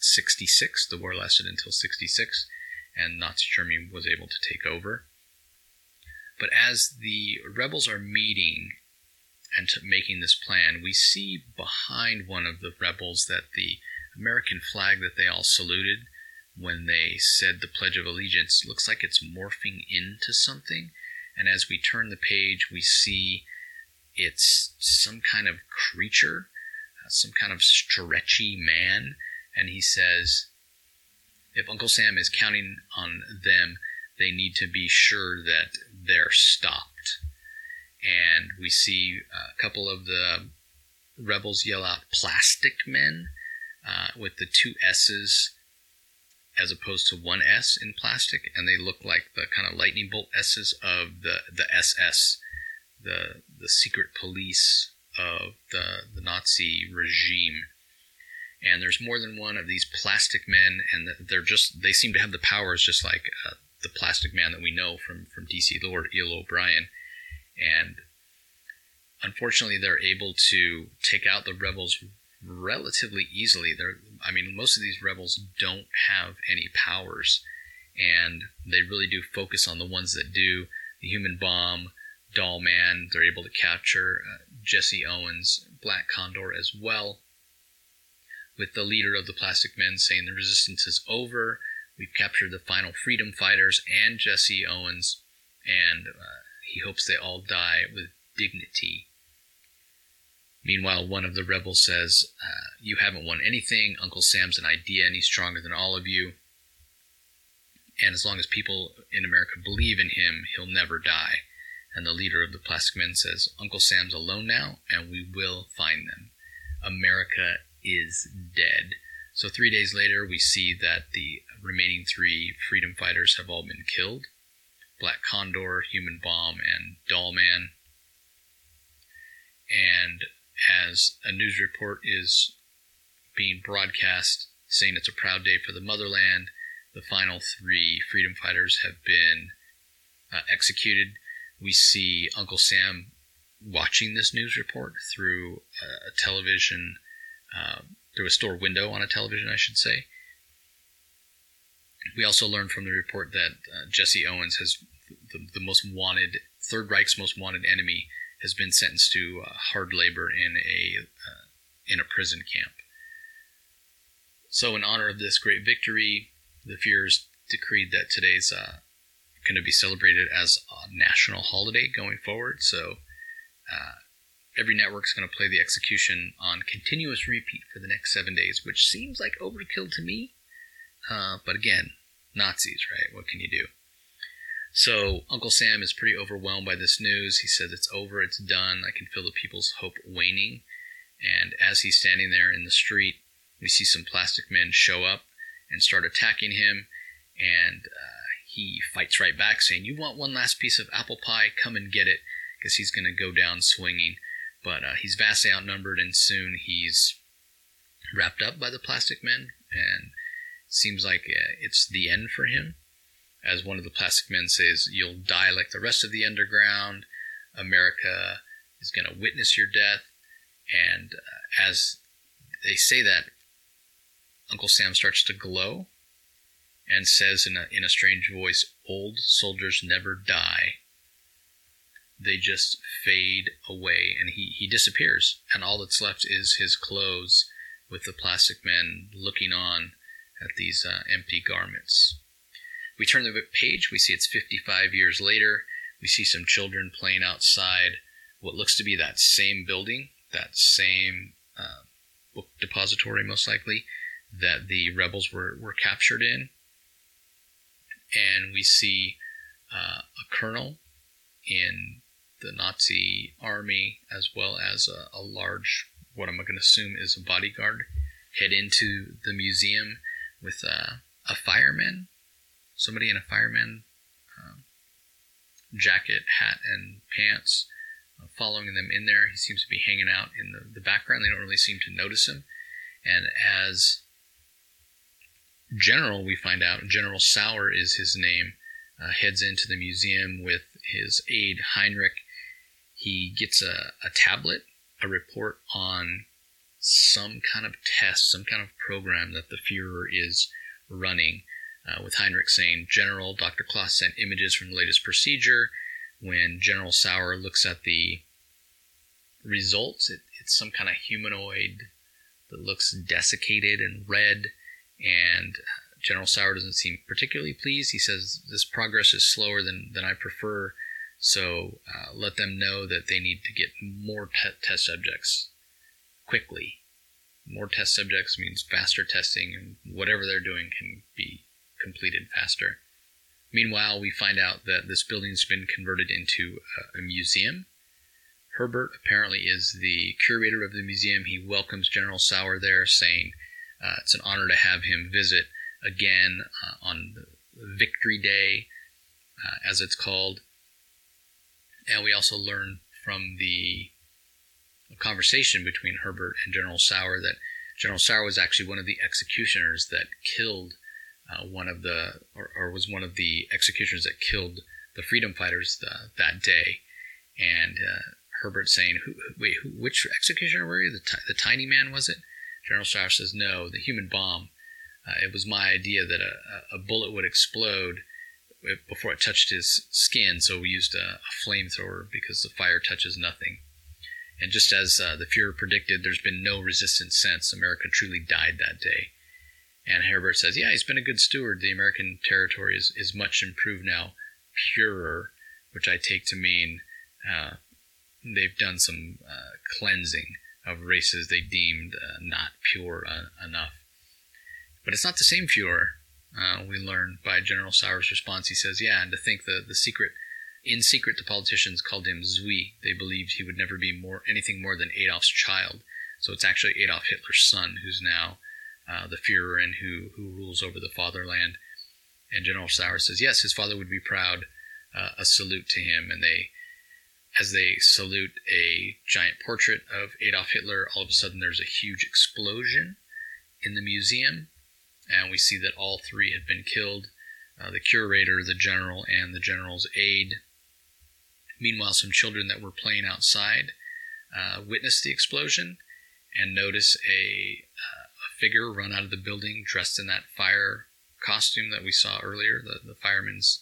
66. The war lasted until 66, and Nazi Germany was able to take over. But as the rebels are meeting and making this plan, we see behind one of the rebels that the American flag that they all saluted when they said the Pledge of Allegiance looks like it's morphing into something. And as we turn the page, we see it's some kind of creature, some kind of stretchy man. And he says, if Uncle Sam is counting on them, they need to be sure that they're stopped. And we see a couple of the rebels yell out "Plastic Men" with the two S's as opposed to one S in plastic, and they look like the kind of lightning bolt S's of the SS, the secret police of the Nazi regime. And there's more than one of these plastic men, and they seem to have the powers just like the plastic man that we know from DC Lord, Eel O'Brien. And unfortunately, they're able to take out the rebels relatively easily. Most of these rebels don't have any powers, and they really do focus on the ones that do. The Human Bomb, Doll Man. They're able to capture Jesse Owens' Black Condor as well, with the leader of the Plastic Men saying the resistance is over. We've captured the final freedom fighters and Jesse Owens, and he hopes they all die with dignity. Meanwhile, one of the rebels says, you haven't won anything. Uncle Sam's an idea, and he's stronger than all of you. And as long as people in America believe in him, he'll never die. And the leader of the Plastic Men says, Uncle Sam's alone now, and we will find them. America is dead. So 3 days later, we see that the remaining 3 freedom fighters have all been killed. Black Condor, Human Bomb, and Doll Man. And as a news report is being broadcast saying it's a proud day for the motherland, the final 3 freedom fighters have been executed. We see Uncle Sam watching this news report through a television, through a store window on a television, I should say. We also learned from the report that Jesse Owens has the most wanted, Third Reich's most wanted enemy, has been sentenced to hard labor in a prison camp. So in honor of this great victory, the Fuhrers decreed that today's going to be celebrated as a national holiday going forward. So every network's going to play the execution on continuous repeat for the next 7 days, which seems like overkill to me. But again, Nazis, right? What can you do? So Uncle Sam is pretty overwhelmed by this news. He says it's over, it's done. I can feel the people's hope waning. And as he's standing there in the street, we see some Plastic Men show up and start attacking him. And he fights right back, saying, you want one last piece of apple pie? Come and get it, because he's going to go down swinging. But he's vastly outnumbered, and soon he's wrapped up by the Plastic Men, and seems like it's the end for him. As one of the Plastic Men says, you'll die like the rest of the underground. America is going to witness your death. And as they say that, Uncle Sam starts to glow and says in a strange voice, old soldiers never die. They just fade away, and he disappears. And all that's left is his clothes, with the Plastic Men looking on at these empty garments. We turn the page, we see it's 55 years later. We see some children playing outside what looks to be that same building, that same book depository, most likely, that the rebels were captured in. And we see a colonel in the Nazi army, as well as a large, what I'm going to assume is a bodyguard, head into the museum with a fireman. Somebody in a fireman jacket, hat, and pants, following them in there. He seems to be hanging out in the background. They don't really seem to notice him. And as General, we find out, General Sauer is his name, heads into the museum with his aide, Heinrich. He gets a tablet, a report on some kind of test, some kind of program that the Fuhrer is running. With Heinrich saying, General, Dr. Kloss sent images from the latest procedure. When General Sauer looks at the results, it's some kind of humanoid that looks desiccated and red, and General Sauer doesn't seem particularly pleased. He says, this progress is slower than I prefer, so let them know that they need to get more test subjects quickly. More test subjects means faster testing, and whatever they're doing can be completed faster. Meanwhile, we find out that this building's been converted into a museum. Herbert apparently is the curator of the museum. He welcomes General Sauer there, saying it's an honor to have him visit again on the Victory Day, as it's called. And we also learn from the conversation between Herbert and General Sauer that General Sauer was actually one of the executioners that killed was one of the executioners that killed the freedom fighters that day. And Herbert saying, which executioner were you? The tiny man, was it? General Sauer says, no, the Human Bomb. It was my idea that a bullet would explode before it touched his skin, so we used a flamethrower because the fire touches nothing. And just as the Fuhrer predicted, there's been no resistance since. America truly died that day. And Herbert says, yeah, he's been a good steward. The American territory is much improved now. Purer, which I take to mean they've done some cleansing of races they deemed not pure enough. But it's not the same Fuhrer. We learned by General Sauer's response. He says, yeah, and to think in secret the politicians called him Zwi. They believed he would never be anything more than Adolf's child. So it's actually Adolf Hitler's son who's now the Fuhrer and who rules over the fatherland. And General Sauer says, yes, his father would be proud. A salute to him. And as they salute a giant portrait of Adolf Hitler, all of a sudden there's a huge explosion in the museum. And we see that all three had been killed. The curator, the general, and the general's aide. Meanwhile, some children that were playing outside witness the explosion and notice a figure run out of the building dressed in that fire costume that we saw earlier, the fireman's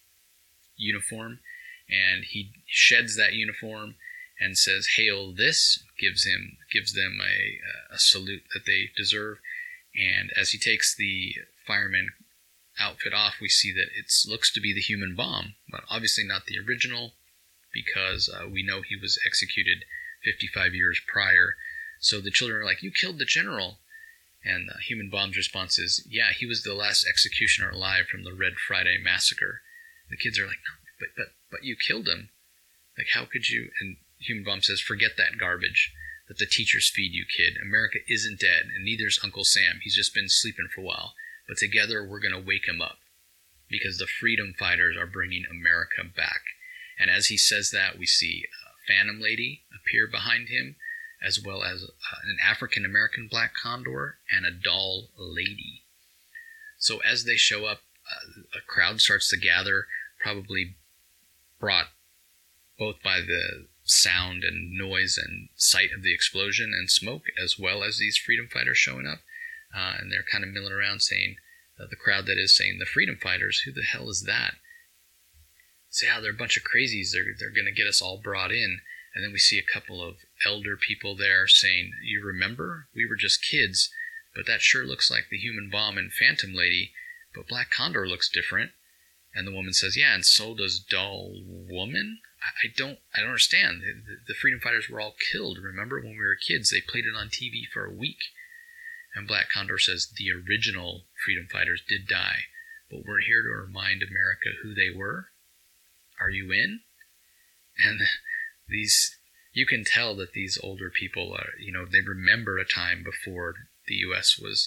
uniform. And he sheds that uniform and says, "Hail this," gives them a salute that they deserve. And as he takes the fireman outfit off, we see that it looks to be the human bomb, but obviously not the original, because we know he was executed 55 years prior. So the children are like, "You killed the general." And the human bomb's response is, "Yeah, he was the last executioner alive from the Red Friday massacre." The kids are like, "No, but you killed him. Like, how could you?" And human bomb says, "Forget that garbage that the teachers feed you, kid. America isn't dead, and neither's Uncle Sam. He's just been sleeping for a while. But together we're going to wake him up, because the freedom fighters are bringing America back." And as he says that, we see a Phantom Lady appear behind him, as well as an African-American black condor and a doll lady. So as they show up, a crowd starts to gather, probably brought both by the sound and noise and sight of the explosion and smoke, as well as these freedom fighters showing up. And they're kind of milling around saying, the crowd that is saying, "The freedom fighters, who the hell is that?" Say, "Yeah, they're a bunch of crazies. They're going to get us all brought in." And then we see a couple of elder people there saying, "You remember? We were just kids, but that sure looks like the human bomb and Phantom Lady, but Black Condor looks different." And the woman says, "Yeah, and so does Doll Woman." I don't understand. The freedom fighters were all killed. Remember, when we were kids, they played it on TV for a week. And Black Condor says, "The original freedom fighters did die, but we're here to remind America who they were. Are you in?" And you can tell that these older people are, they remember a time before the U.S. was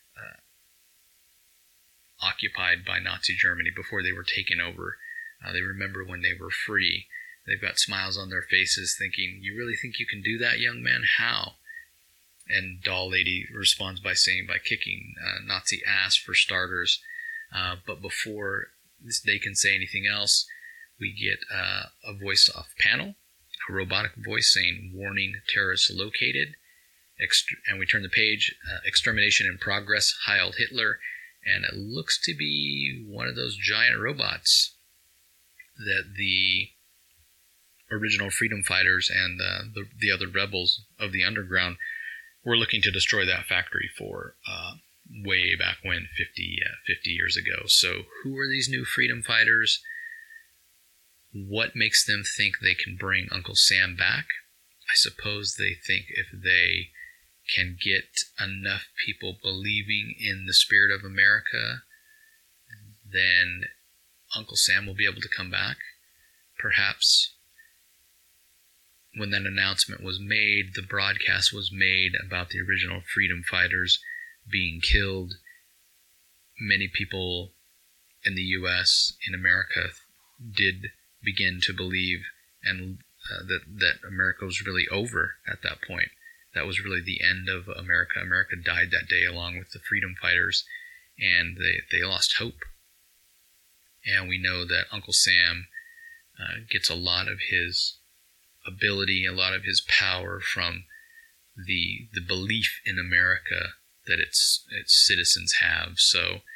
occupied by Nazi Germany, before they were taken over. They remember when they were free. They've got smiles on their faces thinking, "You really think you can do that, young man? How?" And Doll Lady responds by kicking Nazi ass for starters. But before they can say anything else, we get a voice off panel, a robotic voice saying, "Warning, terrorists located." And we turn the page, "Extermination in progress, Heil Hitler." And it looks to be one of those giant robots that the original freedom fighters and the other rebels of the underground were looking to destroy that factory for way back when, 50 years ago. So who are these new freedom fighters? What makes them think they can bring Uncle Sam back? I suppose they think if they can get enough people believing in the spirit of America, then Uncle Sam will be able to come back. Perhaps when that announcement was made, the broadcast was made about the original freedom fighters being killed, many people in the U.S., in America, did begin to believe and that America was really over at that point. That was really the end of America. America died that day along with the freedom fighters, and they lost hope. And we know that Uncle Sam gets a lot of his ability, a lot of his power from the belief in America that its citizens have. So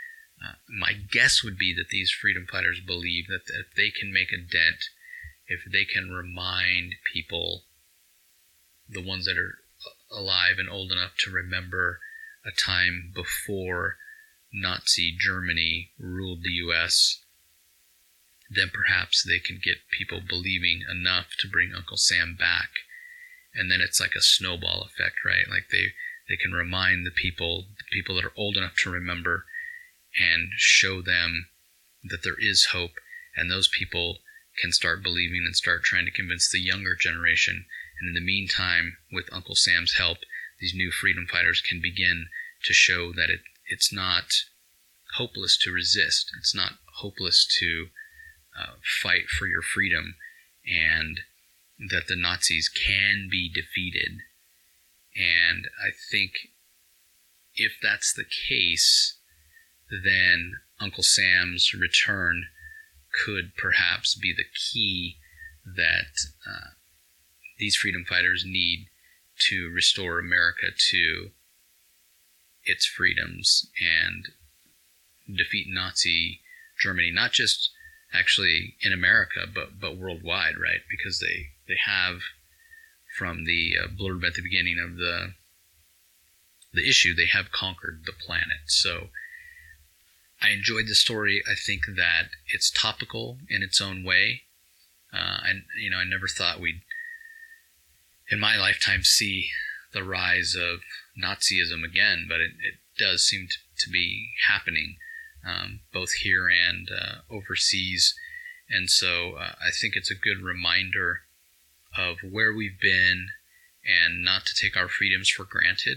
My guess would be that these freedom fighters believe that if they can make a dent, if they can remind people, the ones that are alive and old enough to remember a time before Nazi Germany ruled the U.S., then perhaps they can get people believing enough to bring Uncle Sam back. And then it's like a snowball effect, right? Like they can remind the people that are old enough to remember, and show them that there is hope, and those people can start believing and start trying to convince the younger generation. And in the meantime, with Uncle Sam's help, these new freedom fighters can begin to show that it's not hopeless to resist. It's not hopeless to fight for your freedom, and that the Nazis can be defeated. And I think if that's the case, then Uncle Sam's return could perhaps be the key that these freedom fighters need to restore America to its freedoms and defeat Nazi Germany, not just actually in America, but worldwide, right? Because they have, from the blurb at the beginning of the issue, they have conquered the planet. So I enjoyed the story. I think that it's topical in its own way. And I never thought we'd, in my lifetime, see the rise of Nazism again, but it does seem to be happening, both here and overseas. And so I think it's a good reminder of where we've been and not to take our freedoms for granted.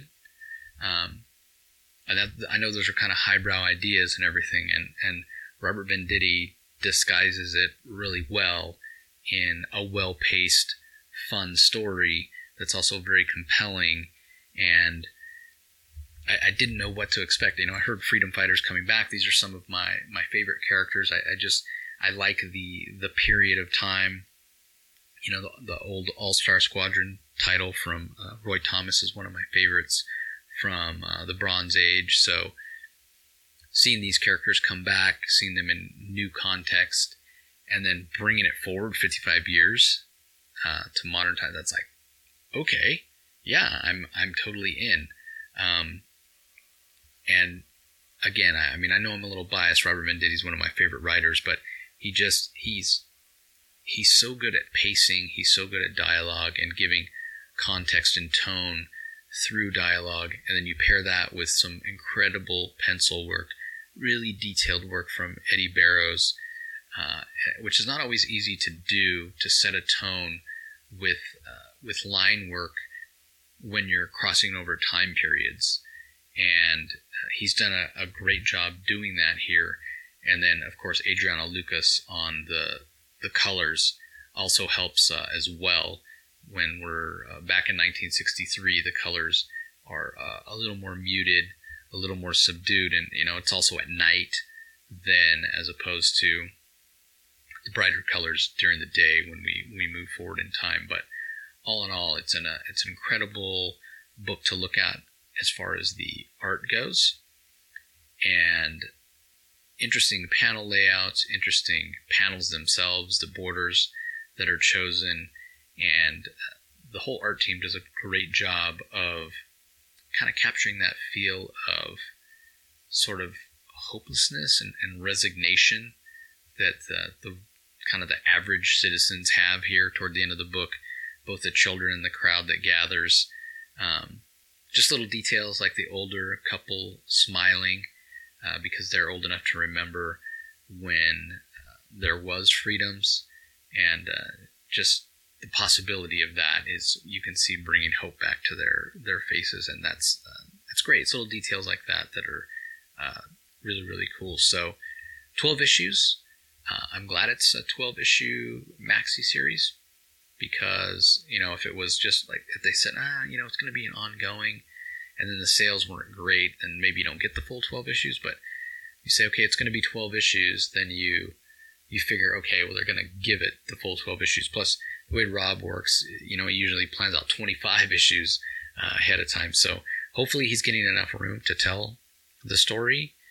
I know those are kind of highbrow ideas and everything, and Robert Venditti disguises it really well in a well-paced, fun story that's also very compelling. And I didn't know what to expect. I heard freedom fighters coming back. These are some of my favorite characters. I like the period of time. The old All-Star Squadron title from Roy Thomas is one of my favorites from the Bronze Age. So seeing these characters come back, seeing them in new context, and then bringing it forward 55 years to modern time, that's like, okay, yeah, I'm totally in. And again, I know I'm a little biased. Robert Venditti is one of my favorite writers, but he's so good at pacing. He's so good at dialogue and giving context and tone through dialogue. And then you pair that with some incredible pencil work, really detailed work from Eddie Barrows, which is not always easy to do, to set a tone with line work when you're crossing over time periods. And he's done a great job doing that here. And then, of course, Adriano Lucas on the colors also helps as well. When we're back in 1963, the colors are a little more muted, a little more subdued, and it's also at night then, as opposed to the brighter colors during the day when we move forward in time. But all in all, it's an incredible book to look at as far as the art goes, and interesting panel layouts, interesting panels themselves, the borders that are chosen, and the whole art team does a great job of kind of capturing that feel of sort of hopelessness and resignation that the kind of the average citizens have here toward the end of the book, both the children and the crowd that gathers. Just little details like the older couple smiling because they're old enough to remember when there was freedoms, and just the possibility of that is, you can see, bringing hope back to their faces, and that's great. It's little details like that are really, really cool. So 12 issues. I'm glad it's a 12-issue maxi series, because if it was just like, if they said it's going to be an ongoing, and then the sales weren't great, then maybe you don't get the full 12 issues. But you say, okay, it's going to be 12 issues, then you figure, okay, well, they're going to give it the full 12 issues. Plus, the way Rob works, he usually plans out 25 issues ahead of time. So hopefully he's getting enough room to tell the story.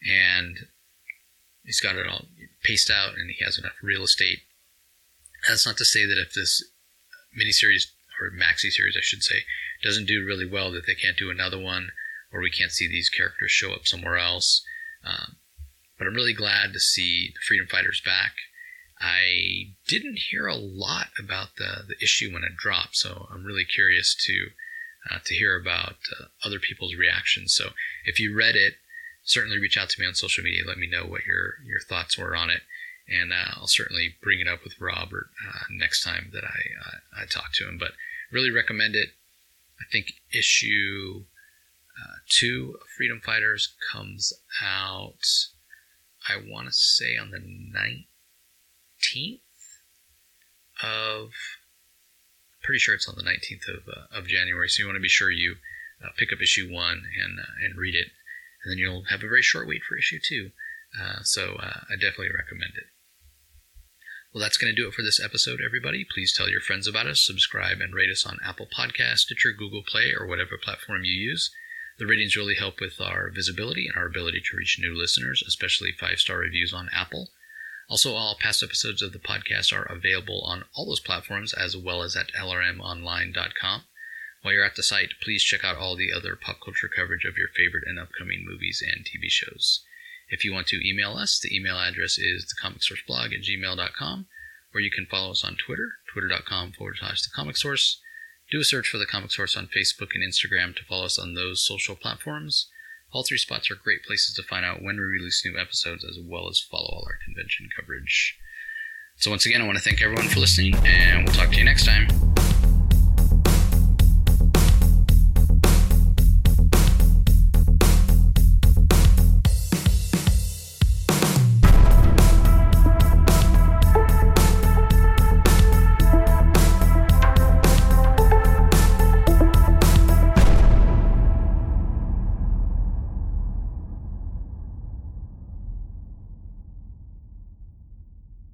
and he's got it all paced out, and he has enough real estate. That's not to say that if this miniseries, or maxi series I should say, doesn't do really well, that they can't do another one, or we can't see these characters show up somewhere else. But I'm really glad to see the Freedom Fighters back. I didn't hear a lot about the issue when it dropped, so I'm really curious to hear about other people's reactions. So if you read it, certainly reach out to me on social media. Let me know what your thoughts were on it, and I'll certainly bring it up with Robert next time that I talk to him. But really recommend it. I think issue 2 of Freedom Fighters comes out, I want to say, on the 19th of, pretty sure it's on the 19th of January. So you want to be sure you pick up issue 1 and read it, and then you'll have a very short wait for issue 2. So I definitely recommend it. Well, that's going to do it for this episode, everybody. Please tell your friends about us, subscribe, and rate us on Apple Podcasts, Stitcher, Google Play, or whatever platform you use. The ratings really help with our visibility and our ability to reach new listeners, especially 5-star reviews on Apple. Also, all past episodes of the podcast are available on all those platforms, as well as at lrmonline.com. While you're at the site, please check out all the other pop culture coverage of your favorite and upcoming movies and TV shows. If you want to email us, the email address is thecomicsourceblog@gmail.com, or you can follow us on Twitter, twitter.com/thecomicsource. Do a search for The Comic Source on Facebook and Instagram to follow us on those social platforms. All 3 spots are great places to find out when we release new episodes, as well as follow all our convention coverage. So once again, I want to thank everyone for listening, and we'll talk to you next time.